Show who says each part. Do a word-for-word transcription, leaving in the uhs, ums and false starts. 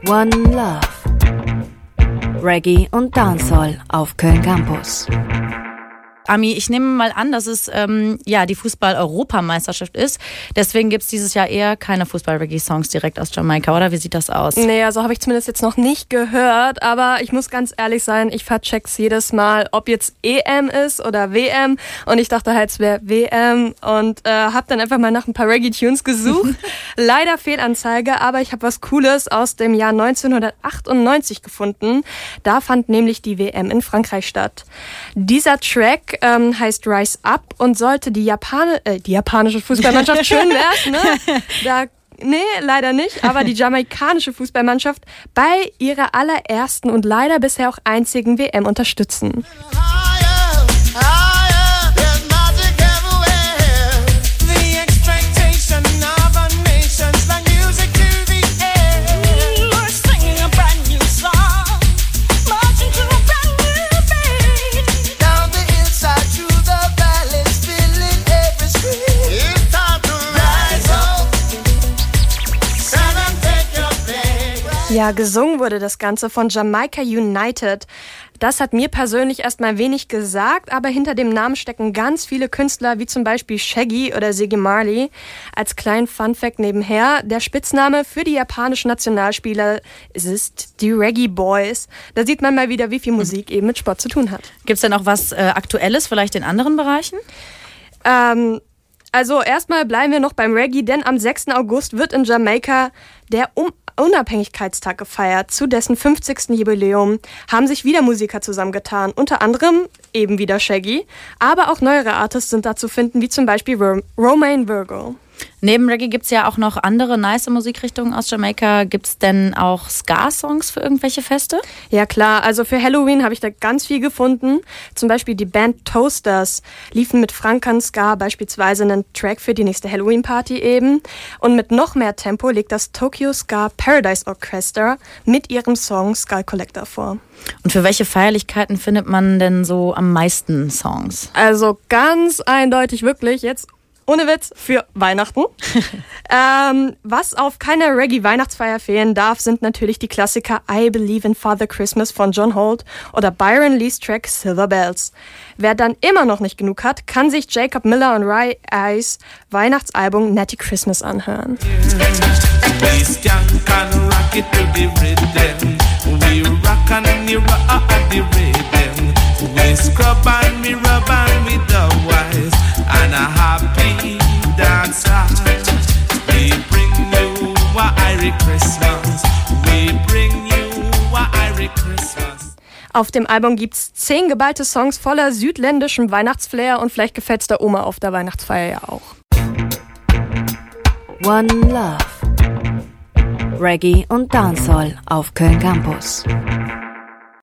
Speaker 1: One Love. Reggae und Dancehall auf Köln Campus.
Speaker 2: Ami, ich nehme mal an, dass es ähm, ja die Fußball-Europameisterschaft ist. Deswegen gibt es dieses Jahr eher keine Fußball-Reggae-Songs direkt aus Jamaika, oder? Wie sieht das aus?
Speaker 3: Nee, also habe ich zumindest jetzt noch nicht gehört. Aber ich muss ganz ehrlich sein, ich vercheck's jedes Mal, ob jetzt E M ist oder W M. Und ich dachte halt, es wäre W M. Und äh, habe dann einfach mal nach ein paar Reggae-Tunes gesucht. Leider Fehlanzeige, aber ich habe was Cooles aus dem Jahr neunzehnhundertachtundneunzig gefunden. Da fand nämlich die W M in Frankreich statt. Dieser Track Ähm, heißt Rise Up und sollte die, Japan- äh, die japanische Fußballmannschaft, schön wär's, ne? Da, nee, leider nicht, aber die jamaikanische Fußballmannschaft bei ihrer allerersten und leider bisher auch einzigen W M unterstützen. Ja, gesungen wurde das Ganze von Jamaica United. Das hat mir persönlich erstmal wenig gesagt, aber hinter dem Namen stecken ganz viele Künstler, wie zum Beispiel Shaggy oder Ziggy Marley. Als kleinen Funfact nebenher, der Spitzname für die japanischen Nationalspieler ist die Reggae Boys. Da sieht man mal wieder, wie viel Musik eben mit Sport zu tun hat.
Speaker 2: Gibt's denn auch was äh, Aktuelles vielleicht in anderen Bereichen?
Speaker 3: Ähm... Also erstmal bleiben wir noch beim Reggae, denn am sechsten August wird in Jamaika der um- Unabhängigkeitstag gefeiert. Zu dessen fünfzigsten Jubiläum haben sich wieder Musiker zusammengetan, unter anderem eben wieder Shaggy, aber auch neuere Artists sind da zu finden, wie zum Beispiel Ro- Romain Virgo.
Speaker 2: Neben Reggae gibt es ja auch noch andere nice Musikrichtungen aus Jamaika. Gibt es denn auch Ska-Songs für irgendwelche Feste?
Speaker 3: Ja klar, also für Halloween habe ich da ganz viel gefunden. Zum Beispiel die Band Toasters liefen mit Frankan Ska beispielsweise einen Track für die nächste Halloween-Party eben. Und mit noch mehr Tempo legt das Tokyo Ska Paradise Orchestra mit ihrem Song Skull Collector vor.
Speaker 2: Und für welche Feierlichkeiten findet man denn so am meisten Songs?
Speaker 3: Also ganz eindeutig wirklich jetzt ohne Witz, für Weihnachten. ähm, was auf keiner Reggae-Weihnachtsfeier fehlen darf, sind natürlich die Klassiker I Believe in Father Christmas von John Holt oder Byron Lee's Track Silver Bells. Wer dann immer noch nicht genug hat, kann sich Jacob Miller und Ray Eyes Weihnachtsalbum Natty Christmas anhören.
Speaker 4: We scrub and we rub and we the wise and a happy dance heart. We bring you a Irish Christmas. We bring you a Irish Christmas.
Speaker 3: Auf dem Album gibt's zehn geballte Songs voller südländischem Weihnachtsflair und vielleicht gefällt's der Oma auf der Weihnachtsfeier ja auch.
Speaker 1: One Love. Reggae und Dancehall auf Köln Campus.